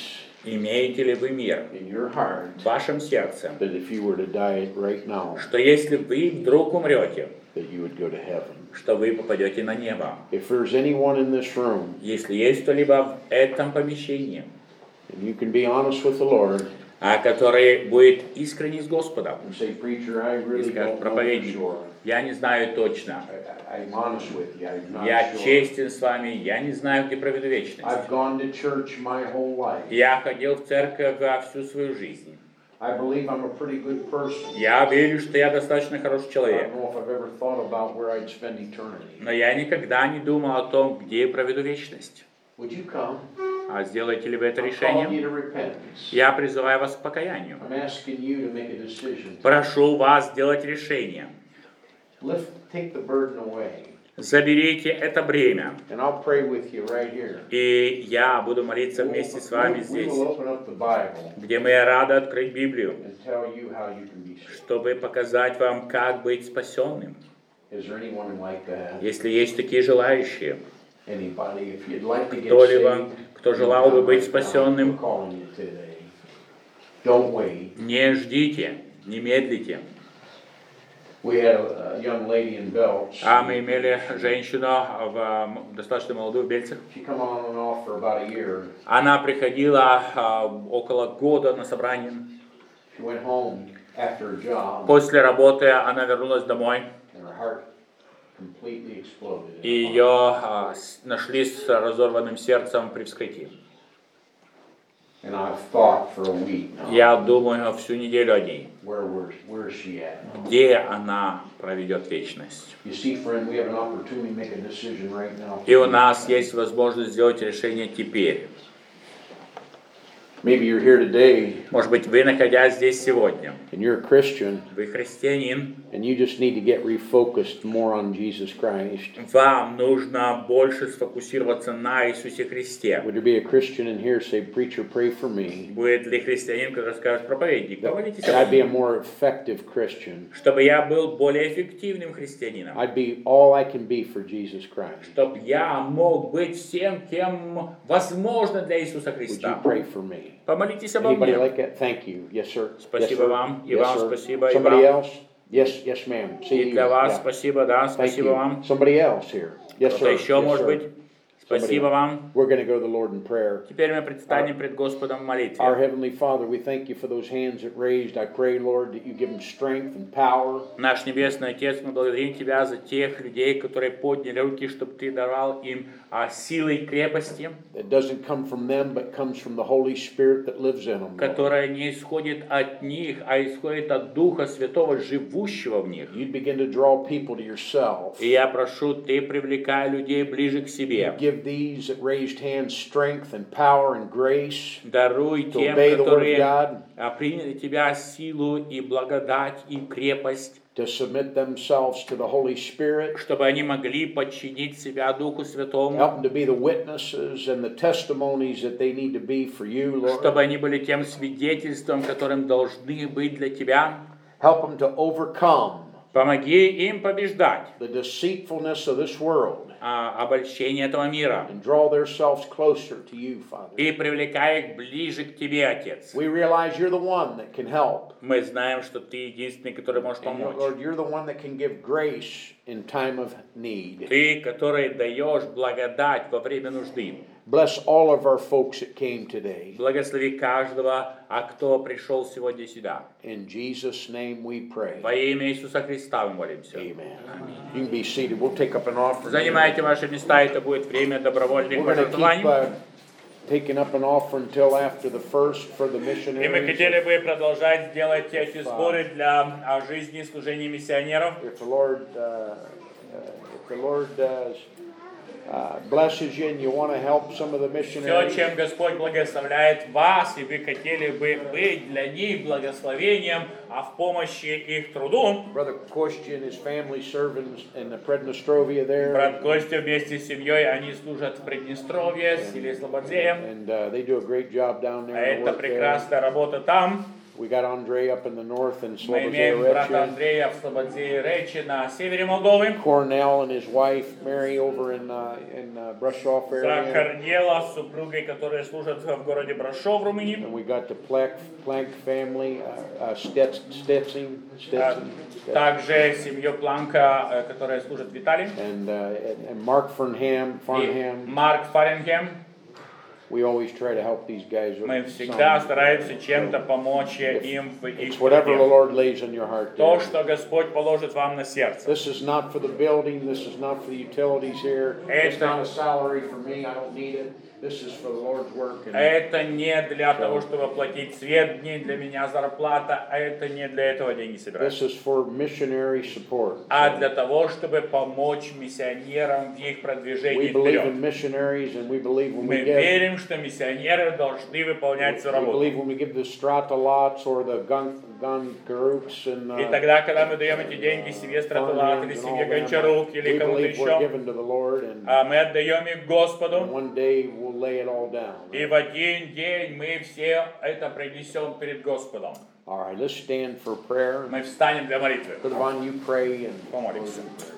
Имеете ли вы мир in your heart в вашем сердце, that if you were to die right now, что если вы вдруг умрете, that you would go to heaven? что вы попадете на небо? If there's anyone in this room, Если есть кто-либо в этом помещении, and you can be honest with the Lord а который будет искренний с Господом, and say, preacher, I и really скажет, don't know for проповедник, sure. я не знаю точно, I, I, I'm honest with you, I'm not я sure. честен с вами, я не знаю, где проведу вечность. I've gone to church my whole life. Я ходил в церковь всю свою жизнь. I believe I'm a pretty good person. Я верю, что я достаточно хороший I человек. don't know if I've ever thought about where I'd spend eternity. Но я никогда не думал о том, где я проведу вечность. Would you come? А сделаете ли вы это I'm calling решение? you to repentance. Я призываю вас к покаянию. I'm asking you to make a decision. Прошу вас сделать решение. Lift, take the burden away. Заберите это бремя. And I'll pray with you right here. И я буду молиться вместе с вами We здесь, will open up the Bible где мы рады открыть Библию, and tell you how you can be saved. чтобы показать вам, как быть спасенным. Is there anyone like that? Если есть такие желающие, Anybody, if you'd like to get кто-либо, saved, кто желал бы быть we're спасенным, calling you today. Don't wait. не ждите, не медлите. We had a, a young lady in Belch. А мы имели женщину в, м, достаточно молодую в Бельцах. She come on and off for about a year. Она приходила а, около года на собрание. She went home after a job, После работы она вернулась домой, and her heart completely exploded. и ее а, с- нашли с разорванным сердцем при вскрытии. And I've thought for a week now, Я думаю всю неделю о ней. where, where, where is she at? Где она проведет вечность? You see, friend, we have an opportunity to make a decision right now. И у нас есть возможность сделать решение теперь. Maybe you're here today Может быть, вы, находясь здесь сегодня, and you're a Christian вы христианин, and you just need to get refocused more on Jesus Christ. вам нужно больше сфокусироваться на Иисусе Христе. Would there be a Christian in here say, preacher, pray for me? Будет ли христианин, который скажет, проповедник, помолитесь That обо I'd be a мне, more effective Christian. чтобы я был более эффективным христианином, I'd be all I can be for Jesus Christ. чтобы я мог быть всем, кем возможно для Иисуса Would you Христа. pray for me? Помолитесь обо Anybody мне. like that? Thank you. Yes, sir. Спасибо yes, sir. вам. И Yes, вам sir. спасибо, и Somebody вам. else? Yes, yes, ma'am. See И you. для вас Yeah. спасибо, да, Thank спасибо you. вам. Somebody else here. Yes, Кто-то sir. еще, Yes, может sir. быть. Спасибо Somebody- вам. We're going to go to the Lord in prayer. Теперь мы предстанем пред Господом в Our молитве. Heavenly Father, we thank you for those hands that raised. I pray, Lord, that you give them strength and power. Наш Небесный Отец, мы благодарим Тебя за тех людей, которые подняли руки, чтобы Ты давал им а, силы и крепости, That doesn't come from them, but comes from the Holy Spirit that lives in them. Lord. которая не исходит от них, а исходит от Духа Святого, живущего в них. You'd begin to draw people to yourself. И я прошу, Ты привлекай людей ближе к себе. Give these that raised hands strength and power and grace Даруй to тем, obey the Word of которые God, а, приняли Тебя силу и благодать и крепость, to submit themselves to the Holy Spirit. чтобы они могли подчинить себя Духу Святому, Help them to be the witnesses and the testimonies that they need to be for you, Lord. чтобы они были тем свидетельством, которым должны быть для Тебя. Help them to overcome Помоги им побеждать the deceitfulness of this world а, обольщение этого мира and draw themselves closer to you, Father. и привлекай их ближе к Тебе, Отец. We realize you're the one that can help. Мы знаем, что Ты единственный, который может And помочь. Lord, you're the one that can give grace in time of need. Ты, который даешь благодать во время нужды. Bless all of our folks that came today. Благослови каждого, а кто пришел сегодня сюда. In Jesus' name we pray. Во имя Иисуса Христа мы молимся. Amen. You can be seated. We'll take up an offering. Занимайте ваши места, это будет время добровольных We're going to keep пожертвований. uh, taking up an offering until after the first for the И мы missionaries. хотели бы продолжать делать эти сборы для а, жизни и служения миссионеров. If the Lord, uh, uh, if the Lord does, uh, blesses you and you want to help some of the Все, missionaries, чем Господь благословляет вас, и вы хотели бы быть для них благословением, а в помощи их труду, Brother Kostya and his family serve in, in the Prednostrovia there. брат Костя вместе с семьей, они служат в Приднестровье, в селе Слободея. And uh, they do a great job down А there. in the это work there. прекрасная работа там. We got Andre up in the north in Мы имеем брата Slobodzeja. Андрея в Слободзе Речи на севере Молдовы. Cornell and his wife Mary over in uh, in uh, Brasov За area. Корнела с супругой, которые служат в городе Брашов в Румынии. And we got the Plank, Plank family, uh, uh, Stets, Stetson, Stetson, Stetson. Также семью Планка, э, которая служит в Италии. And, uh, and, and Mark Farnham, И Farnham. Марк Фаренгем. We always try to help these guys. Мы всегда стараемся чем-то помочь им в их It's whatever the труде. Lord lays on your heart. То, to do. что Господь положит вам на сердце. This is not for the building. This is not for the utilities here. It's Это- not a salary for me. I don't need it. This is for the Lord's work. And Это не для того, чтобы платить свет, не для меня зарплата, а это не для этого деньги собираются. this is for missionary support. А для того, чтобы помочь миссионерам в их продвижении We believe вперед. in missionaries, and we believe when Мы we give, верим, что миссионеры должны выполнять свою we работу. believe when we give the strata lots or the gun gun groups and И uh, тогда, когда мы даем эти деньги себе Стратулат или farmhands and семье all them, Гончарук we или кому-то believe we're еще, given to the Lord, and а мы отдаем их and Господу, one day we'll lay it all down. и в один день мы все это принесем перед Господом. All right, let's stand for prayer. Мы встанем для молитвы. Brother Von, you pray and Помолимся.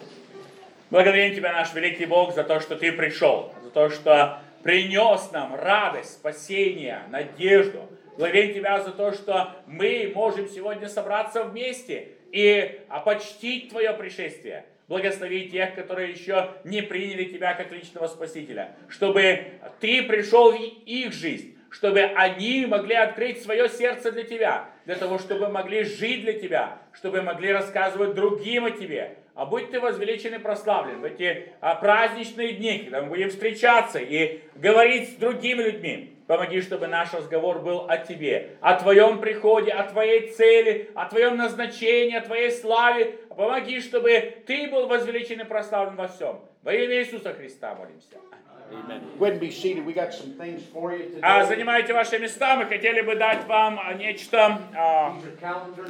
Благодарим Тебя, наш великий Бог, за то, что Ты пришел, за то, что принес нам радость, спасение, надежду. Благодарим Тебя за то, что мы можем сегодня собраться вместе и почтить Твое пришествие. Благослови тех, которые еще не приняли Тебя как личного Спасителя, чтобы Ты пришел в их жизнь, чтобы они могли открыть свое сердце для Тебя, для того, чтобы могли жить для Тебя, чтобы могли рассказывать другим о Тебе. А будь Ты возвеличен и прославлен в эти а, праздничные дни, когда мы будем встречаться и говорить с другими людьми. Помоги, чтобы наш разговор был о Тебе, о Твоем приходе, о Твоей цели, о Твоем назначении, о Твоей славе. Помоги, чтобы Ты был возвеличен и прославлен во всем. Во имя Иисуса Христа молимся. Аминь. go ahead and be seated. We got some things for you today. А, занимайте ваши места. Мы хотели бы дать вам а, нечто. а, These are calendars.